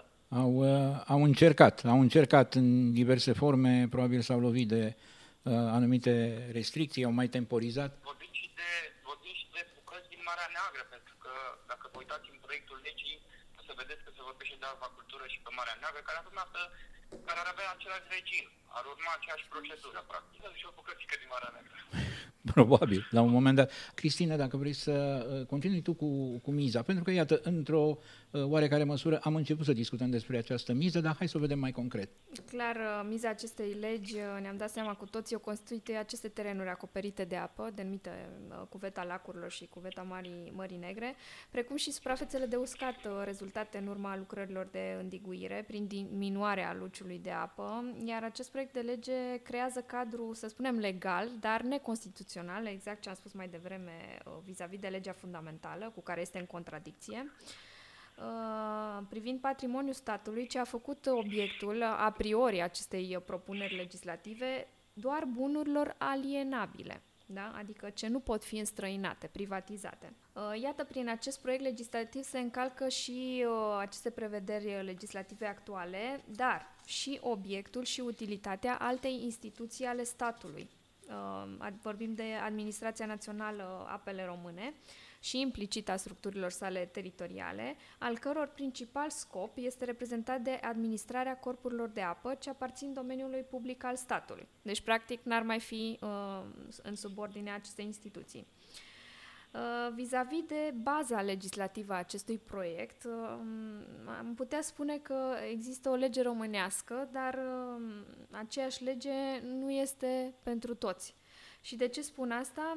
Speaker 1: Au încercat în diverse forme, probabil s-au lovit de anumite restricții, au mai temporizat.
Speaker 3: Vorbim și de bucăți din Marea Neagră, pentru că dacă vă uitați în proiectul legii, o să vedeți că se vorbește de acvacultură și pe Marea Neagră, care ar avea același regim, ar urma aceeași procedură, practic. Și o bucățică din Marea Neagră.
Speaker 1: Probabil, la un moment dat. Cristina, dacă vrei să continui tu cu miza, pentru că, iată, într-o oarecare măsură am început să discutăm despre această miză, dar hai să o vedem mai concret.
Speaker 2: Clar, miza acestei legi, ne-am dat seama cu toții, o constituie aceste terenuri acoperite de apă, denumite cuveta lacurilor și cuveta Mării Negre, precum și suprafețele de uscat rezultate în urma lucrărilor de îndiguire prin diminuarea luciului de apă, iar acest proiect de lege creează cadru, să spunem, legal, dar neconstituțional, exact ce am spus mai devreme vis-a-vis de legea fundamentală, cu care este în contradicție, privind patrimoniul statului, ce a făcut obiectul a priori acestei propuneri legislative doar bunurilor alienabile, da? Adică ce nu pot fi înstrăinate, privatizate. Iată, prin acest proiect legislativ se încalcă și aceste prevederi legislative actuale, dar și obiectul și utilitatea altei instituții ale statului. Vorbim de Administrația Națională Apele Române și implicit a structurilor sale teritoriale, al căror principal scop este reprezentat de administrarea corpurilor de apă ce aparțin domeniului public al statului. Deci, practic, n-ar mai fi în subordinea acestei instituții. Vis-a-vis de baza legislativă a acestui proiect, am putea spune că există o lege românească, dar aceeași lege nu este pentru toți. Și de ce spun asta?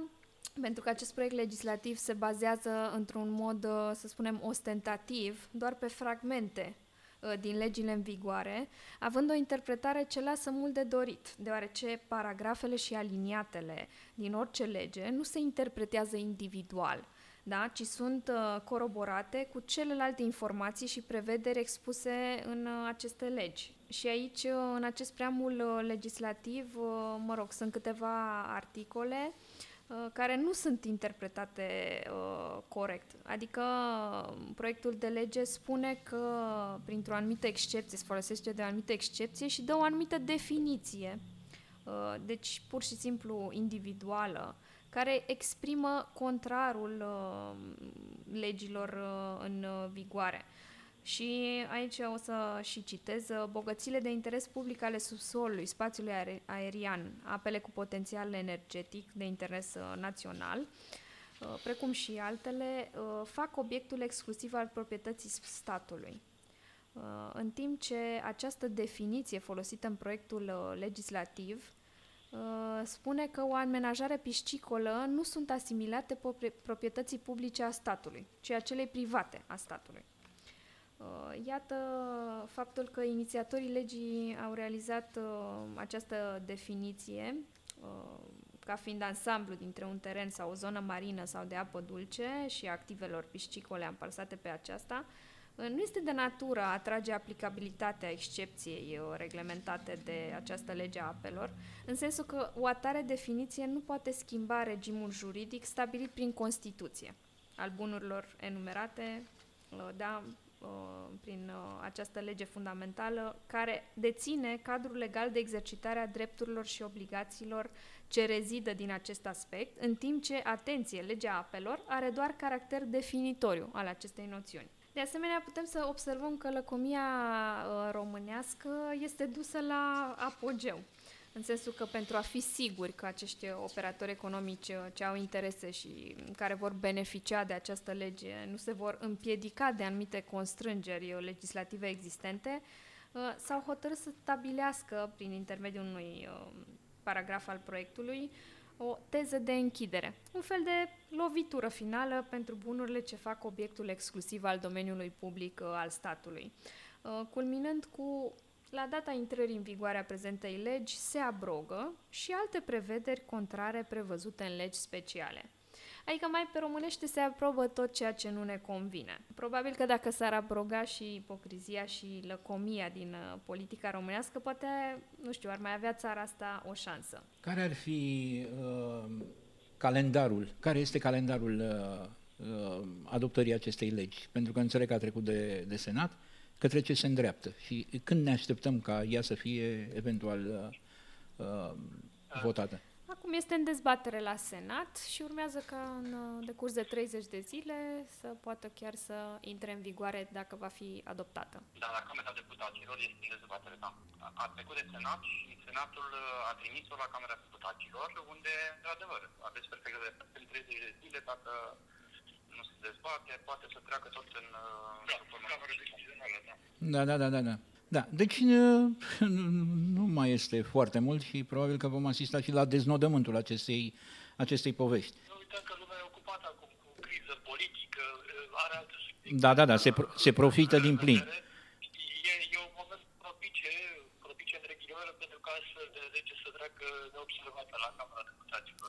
Speaker 2: pentru că acest proiect legislativ se bazează într-un mod, să spunem, ostentativ, doar pe fragmente din legile în vigoare, având o interpretare ce lasă mult de dorit, deoarece paragrafele și aliniatele din orice lege nu se interpretează individual, da? Ci sunt coroborate cu celelalte informații și prevederi expuse în aceste legi. Și aici, în acest preambul legislativ, sunt câteva articole care nu sunt interpretate corect. Adică proiectul de lege spune că printr-o anumită excepție, se folosește de o anumită excepție și dă o anumită definiție, deci pur și simplu individuală, care exprimă contrarul legilor în vigoare. Și aici o să și citez: bogățiile de interes public ale subsolului, spațiului aerian, apele cu potențial energetic de interes național, precum și altele, fac obiectul exclusiv al proprietății statului. În timp ce această definiție folosită în proiectul legislativ spune că o amenajare piscicolă nu sunt asimilate proprietății publice a statului, ci a celei private a statului. Iată faptul că inițiatorii legii au realizat această definiție ca fiind ansamblu dintre un teren sau o zonă marină sau de apă dulce și activelor piscicole amplasate pe aceasta, nu este de natură a atrage aplicabilitatea excepției reglementate de această lege a apelor, în sensul că o atare definiție nu poate schimba regimul juridic stabilit prin Constituție al bunurilor enumerate, prin această lege fundamentală care deține cadrul legal de exercitare a drepturilor și obligațiilor ce rezidă din acest aspect, în timp ce, atenție, legea apelor are doar caracter definitoriu al acestei noțiuni. De asemenea, putem să observăm că lăcomia românească este dusă la apogeu, în sensul că pentru a fi siguri că acești operatori economici ce au interese și care vor beneficia de această lege nu se vor împiedica de anumite constrângeri legislative existente, s-au hotărât să stabilească, prin intermediul unui paragraf al proiectului, o teză de închidere, un fel de lovitură finală pentru bunurile ce fac obiectul exclusiv al domeniului public al statului, culminând cu: la data intrării în vigoare a prezentei legi se abrogă și alte prevederi contrare prevăzute în legi speciale. Adică mai pe românește se aprobă tot ceea ce nu ne convine. Probabil că dacă s-ar abroga și ipocrizia și lăcomia din politica românească, poate, nu știu, ar mai avea țara asta o șansă.
Speaker 1: Care ar fi calendarul? Care este calendarul adoptării acestei legi? Pentru că înțeleg că a trecut de Senat, către ce se îndreaptă și când ne așteptăm ca ea să fie eventual votată?
Speaker 2: Acum este în dezbatere la Senat și urmează ca în decurs de 30 de zile să poată chiar să intre în vigoare dacă va fi adoptată.
Speaker 3: Da, la Camera Deputaților este în dezbatere, da. A trecut de Senat și Senatul a trimis-o la Camera Deputaților, unde, într-adevăr, aveți perfect dreptate, în 30 de zile, dacă nu se dezbate, poate să treacă tot în Camera Decizională, da.
Speaker 1: Da. Da, deci nu mai este foarte mult și probabil că vom asista și la deznodământul acestei povești.
Speaker 4: Nu uităm că lumea e ocupată acum cu criză politică, are alte subiecte.
Speaker 1: Da, se profită din plin.
Speaker 4: E un moment propice între ghilimele pentru ca astfel de lege să treacă neobservată la Camera Deputaților.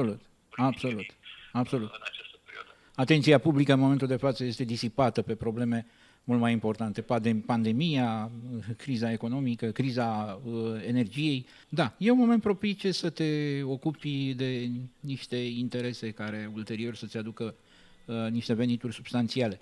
Speaker 4: Absolut. În această perioadă.
Speaker 1: Atenția publică în momentul de față este disipată pe probleme mult mai importante, pandemia, criza economică, criza energiei. Da, e un moment propice să te ocupi de niște interese care ulterior să-ți aducă niște venituri substanțiale.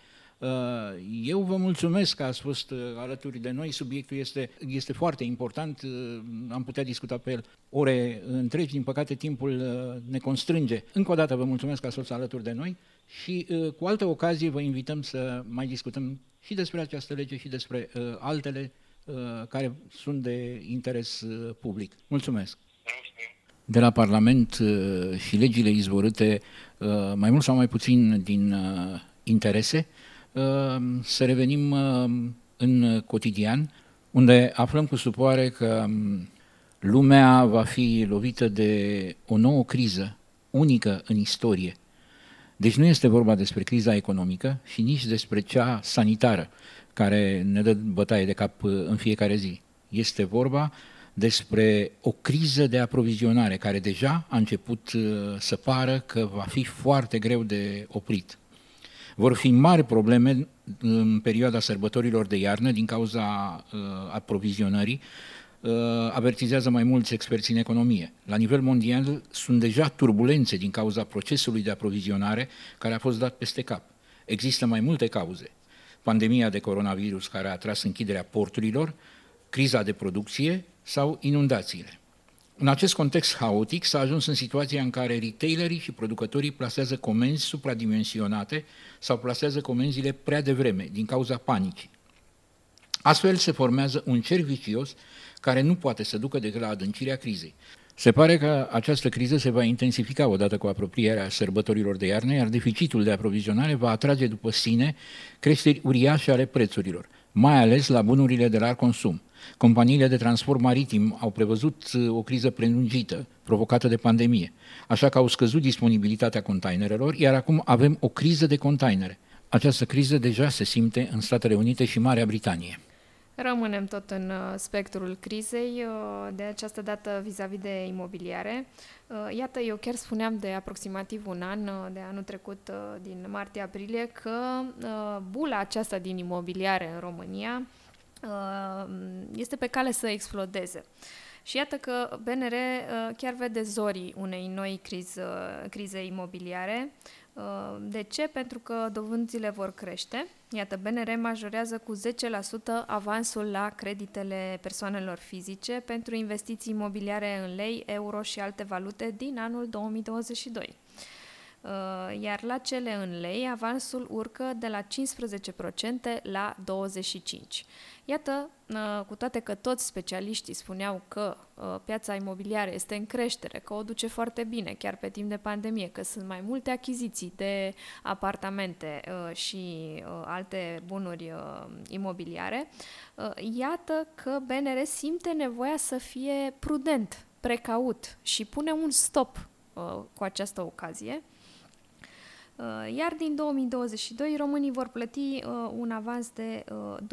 Speaker 1: Eu vă mulțumesc că ați fost alături de noi, subiectul este foarte important, am putea discuta pe el ore întregi, din păcate timpul ne constrânge. Încă o dată vă mulțumesc că ați fost alături de noi și cu altă ocazie vă invităm să mai discutăm și despre această lege și despre altele care sunt de interes public. Mulțumesc! De la Parlament și legile izvorâte, mai mult sau mai puțin din interese, să revenim în cotidian, unde aflăm cu stupoare că lumea va fi lovită de o nouă criză unică în istorie. Deci nu este vorba despre criza economică și nici despre cea sanitară, care ne dă bătaie de cap în fiecare zi. Este vorba despre o criză de aprovizionare care deja a început să pară că va fi foarte greu de oprit. Vor fi mari probleme în perioada sărbătorilor de iarnă din cauza aprovizionării, avertizează mai mulți experți în economie. La nivel mondial sunt deja turbulențe din cauza procesului de aprovizionare care a fost dat peste cap. Există mai multe cauze. Pandemia de coronavirus care a tras închiderea porturilor, criza de producție sau inundațiile. În acest context haotic s-a ajuns în situația în care retailerii și producătorii plasează comenzi supradimensionate sau plasează comenzile prea devreme din cauza panicii. Astfel se formează un cerc vicios care nu poate să ducă decât la adâncirea crizei. Se pare că această criză se va intensifica odată cu apropierea sărbătorilor de iarnă, iar deficitul de aprovizionare va atrage după sine creșteri uriașe ale prețurilor, mai ales la bunurile de larg consum. Companiile de transport maritim au prevăzut o criză prelungită, provocată de pandemie, așa că au scăzut disponibilitatea containerelor, iar acum avem o criză de containere. Această criză deja se simte în Statele Unite și Marea Britanie.
Speaker 2: Rămânem tot în spectrul crizei, de această dată vis-a-vis de imobiliare. Iată, eu chiar spuneam de aproximativ un an, de anul trecut, din martie-aprilie, că bula aceasta din imobiliare în România este pe cale să explodeze. Și iată că BNR chiar vede zorii unei noi crize imobiliare. De ce? Pentru că dobânzile vor crește. Iată, BNR majorează cu 10% avansul la creditele persoanelor fizice pentru investiții imobiliare în lei, euro și alte valute din anul 2022. Iar la cele în lei, avansul urcă de la 15% la 25%. Iată, cu toate că toți specialiștii spuneau că piața imobiliară este în creștere, că o duce foarte bine, chiar pe timp de pandemie, că sunt mai multe achiziții de apartamente și alte bunuri imobiliare, iată că BNR simte nevoia să fie prudent, precaut și pune un stop cu această ocazie. Iar din 2022 românii vor plăti un avans de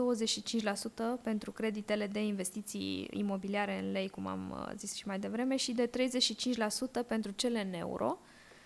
Speaker 2: 25% pentru creditele de investiții imobiliare în lei, cum am zis și mai devreme, și de 35% pentru cele în euro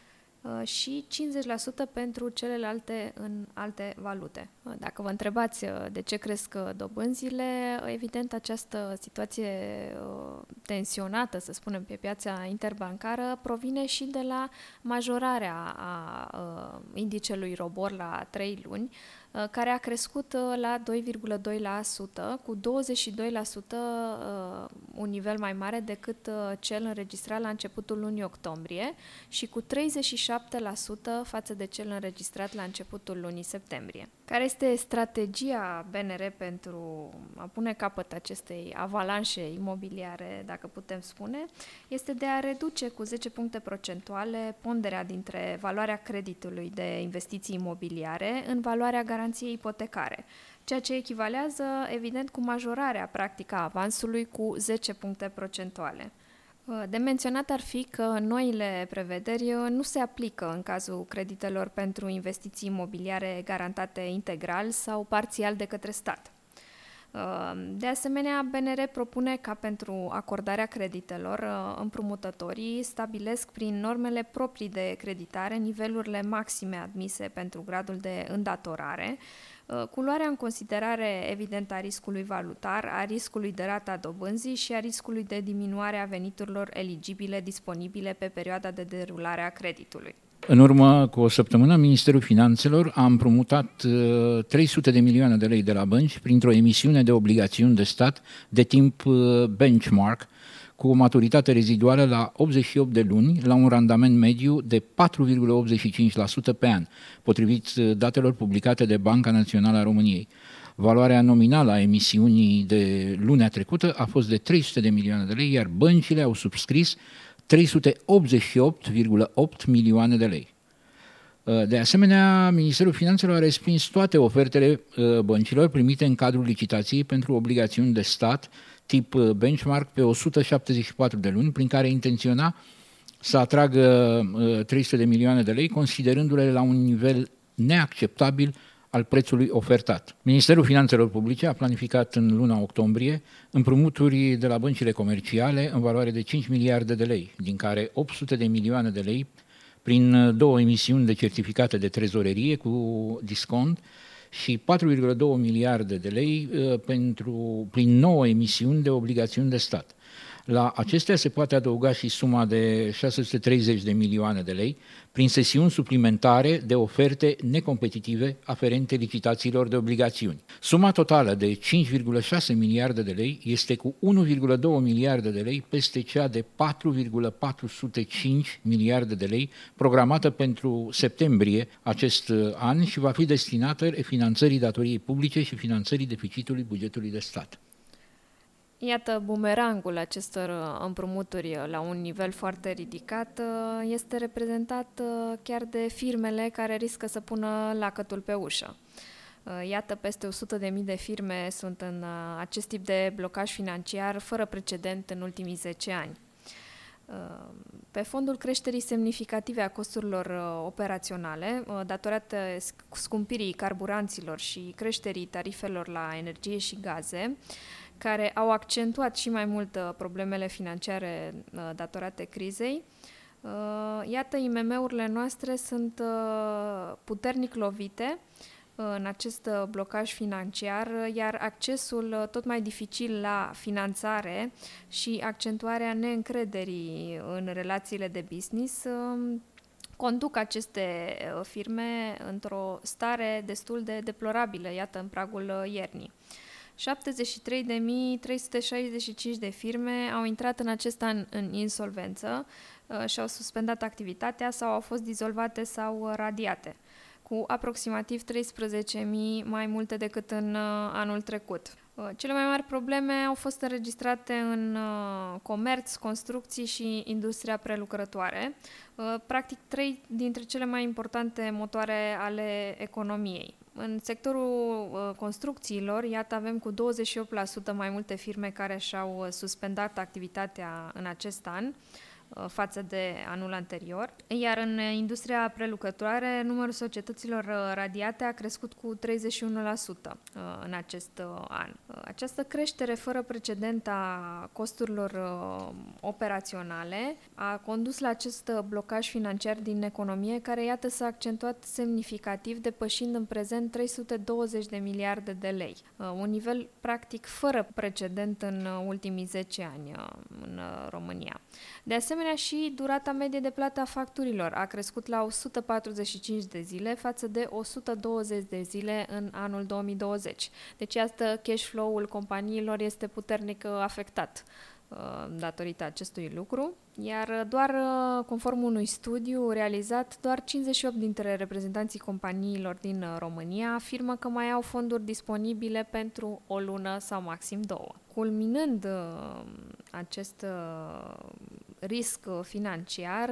Speaker 2: și 50% pentru celelalte în alte valute. Dacă vă întrebați de ce cresc dobânzile, evident această situație tensionată, să spunem, pe piața interbancară provine și de la majorarea a indicelui ROBOR la 3 luni, care a crescut la 2,2%, cu 22% un nivel mai mare decât cel înregistrat la începutul lunii octombrie și cu 37% față de cel înregistrat la începutul lunii septembrie. Care este strategia BNR pentru a pune capăt acestei avalanșe imobiliare, dacă putem spune? Este de a reduce cu 10 puncte procentuale ponderea dintre valoarea creditului de investiții imobiliare în valoarea garanției ipotecare, ceea ce echivalează, evident, cu majorarea practică a avansului cu 10 puncte procentuale. De menționat ar fi că noile prevederi nu se aplică în cazul creditelor pentru investiții imobiliare garantate integral sau parțial de către stat. De asemenea, BNR propune ca pentru acordarea creditelor, împrumutătorii stabilesc prin normele proprii de creditare nivelurile maxime admise pentru gradul de îndatorare, cu luarea în considerare evident a riscului valutar, a riscului de rata dobânzii și a riscului de diminuare a veniturilor eligibile disponibile pe perioada de derulare a creditului.
Speaker 1: În urmă cu o săptămână, Ministerul Finanțelor a împrumutat 300 de milioane de lei de la bănci printr-o emisiune de obligațiuni de stat de timp benchmark, cu o maturitate reziduală la 88 de luni, la un randament mediu de 4,85% pe an, potrivit datelor publicate de Banca Națională a României. Valoarea nominală a emisiunii de lunea trecută a fost de 300 de milioane de lei, iar băncile au subscris 388,8 milioane de lei. De asemenea, Ministerul Finanțelor a respins toate ofertele băncilor primite în cadrul licitației pentru obligațiuni de stat tip benchmark pe 174 de luni, prin care intenționa să atragă 300 de milioane de lei, considerându-le la un nivel neacceptabil al prețului ofertat. Ministerul Finanțelor Publice a planificat în luna octombrie împrumuturi de la băncile comerciale în valoare de 5 miliarde de lei, din care 800 de milioane de lei prin 2 emisiuni de certificate de trezorerie cu discont și 4,2 miliarde de lei prin 9 emisiuni de obligațiuni de stat. La acestea se poate adăuga și suma de 630 de milioane de lei prin sesiuni suplimentare de oferte necompetitive aferente licitațiilor de obligațiuni. Suma totală de 5,6 miliarde de lei este cu 1,2 miliarde de lei peste cea de 4,405 miliarde de lei programată pentru septembrie acest an și va fi destinată refinanțării datoriei publice și finanțării deficitului bugetului de stat.
Speaker 2: Iată, bumerangul acestor împrumuturi la un nivel foarte ridicat este reprezentat chiar de firmele care riscă să pună lacătul pe ușă. Iată, peste 100.000 de firme sunt în acest tip de blocaj financiar fără precedent în ultimii 10 ani. Pe fondul creșterii semnificative a costurilor operaționale, datorate scumpirii carburanților și creșterii tarifelor la energie și gaze, care au accentuat și mai mult problemele financiare datorate crizei. Iată, IMM-urile noastre sunt puternic lovite în acest blocaj financiar, iar accesul tot mai dificil la finanțare și accentuarea neîncrederii în relațiile de business conduc aceste firme într-o stare destul de deplorabilă, iată, în pragul iernii. 73.365 de firme au intrat în acest an în insolvență și-au suspendat activitatea sau au fost dizolvate sau radiate, cu aproximativ 13.000 mai multe decât în anul trecut. Cele mai mari probleme au fost înregistrate în comerț, construcții și industria prelucrătoare, practic 3 dintre cele mai importante motoare ale economiei. În sectorul construcțiilor, iată, avem cu 28% mai multe firme care și-au suspendat activitatea în acest an față de anul anterior, iar în industria prelucrătoare, numărul societăților radiate a crescut cu 31% în acest an. Această creștere fără precedent a costurilor operaționale a condus la acest blocaj financiar din economie, care, iată, s-a accentuat semnificativ, depășind în prezent 320 de miliarde de lei, un nivel practic fără precedent în ultimii 10 ani în România. De asemenea, și durata medie de plată a facturilor a crescut la 145 de zile față de 120 de zile în anul 2020. Deci, asta, cash flow-ul companiilor este puternic afectat datorită acestui lucru, iar doar conform unui studiu realizat, doar 58 dintre reprezentanții companiilor din România afirmă că mai au fonduri disponibile pentru o lună sau maxim 2. Culminând acest risc financiar,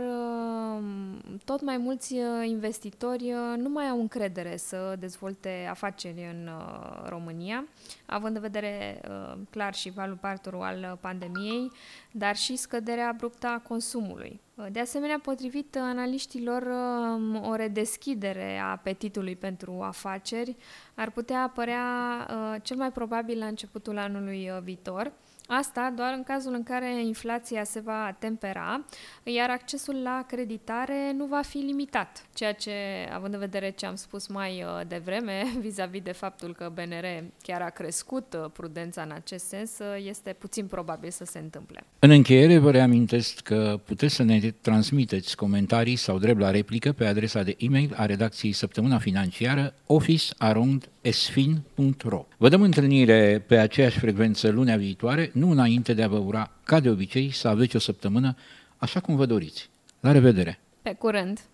Speaker 2: tot mai mulți investitori nu mai au încredere să dezvolte afaceri în România, având în vedere clar și valul partur al pandemiei, dar și scăderea abruptă a consumului. De asemenea, potrivit analiștilor, o redeschidere a apetitului pentru afaceri ar putea apărea cel mai probabil la începutul anului viitor. Asta doar în cazul în care inflația se va tempera, iar accesul la creditare nu va fi limitat, ceea ce, având în vedere ce am spus mai devreme, vis-a-vis de faptul că BNR chiar a crescut prudența în acest sens, este puțin probabil să se întâmple.
Speaker 1: În încheiere, vă reamintesc că puteți să ne transmiteți comentarii sau drept la replică pe adresa de e-mail a redacției Săptămâna Financiară office@esfin.ro. Vă dăm întâlnire pe aceeași frecvență lunea viitoare, nu înainte de a vă ura, ca de obicei, să aveți o săptămână așa cum vă doriți. La revedere!
Speaker 2: Pe curând!